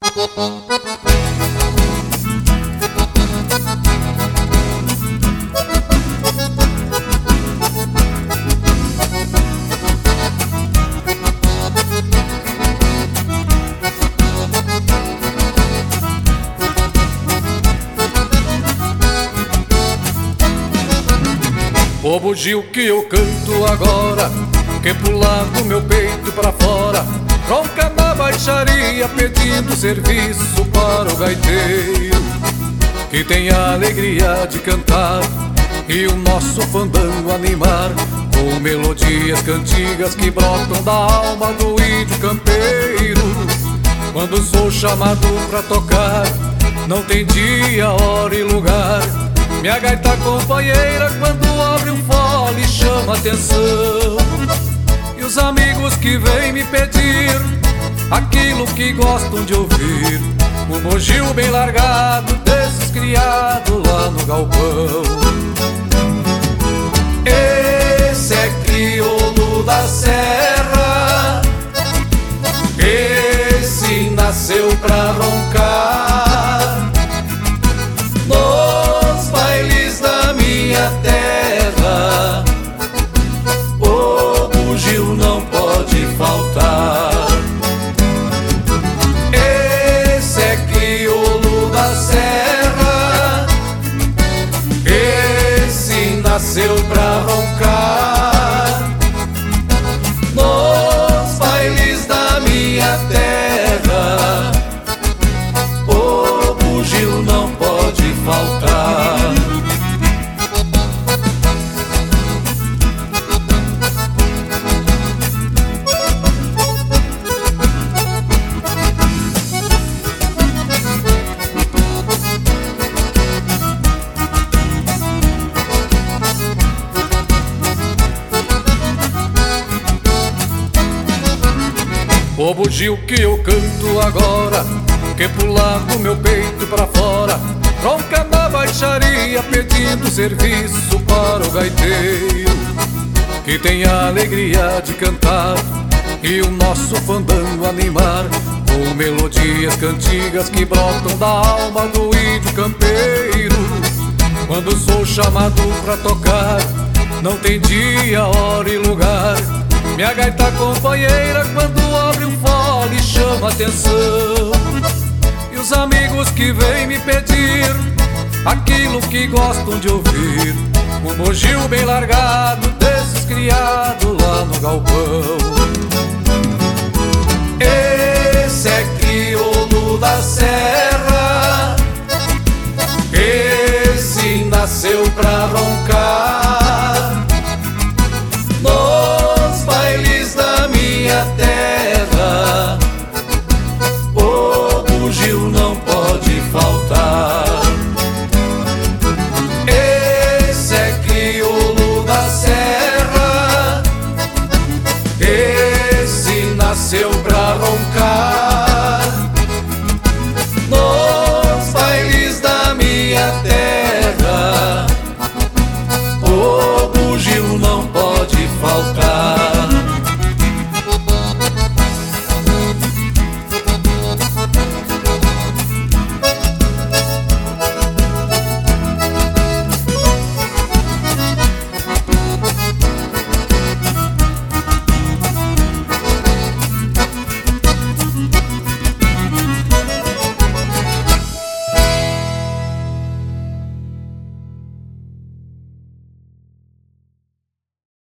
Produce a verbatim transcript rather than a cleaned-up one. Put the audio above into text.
O bugio que eu canto agora, que pular do meu peito pra fora, ronca na baixaria pedindo serviço para o gaiteiro, que tem a alegria de cantar e o nosso fandango animar, com melodias cantigas que brotam da alma do índio campeiro. Quando sou chamado pra tocar, não tem dia, hora e lugar. Minha gaita companheira quando abre um fole chama atenção, e os amigos que vêm me pedir aquilo que gostam de ouvir, um bugio bem largado desses criados lá no galpão. Esse é crioulo da serra, esse nasceu pra roncar nos bailes da minha terra. O bugio não pode faltar. Esse é crioulo da serra, esse nasceu pra roncar nos bailes da minha terra. O bugio não pode faltar. O bugio que eu canto agora, que pular do meu peito pra fora, ronca na baixaria pedindo serviço para o gaiteiro, que tem a alegria de cantar e o nosso fandango animar, com melodias cantigas que brotam da alma do índio campeiro. Quando sou chamado pra tocar, não tem dia, hora e lugar. Minha gaita companheira quando abre um fole chama atenção, e os amigos que vêm me pedir aquilo que gostam de ouvir, um bugio bem largado desses criados lá no galpão.